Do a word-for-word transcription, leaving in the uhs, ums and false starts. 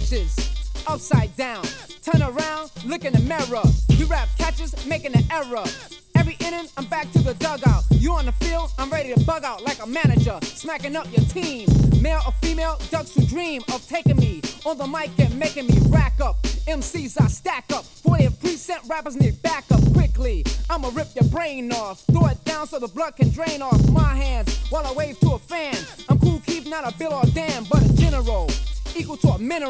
dishes upside down. Turn around, look in the mirror. We rap catches, making an error. Every inning, I'm back to the dugout. You on the field, I'm ready to bug out like a manager, smacking up your team. Male or female, ducks who dream of taking me on the mic and making me rack up. M Cs I stack up, fortieth precinct rappers need backup quickly. I'ma rip your brain off, throw it down so the blood can drain off my hands while I wave to a fan. I'm cool, keep not a bill or damn, but a general, equal to a mineral.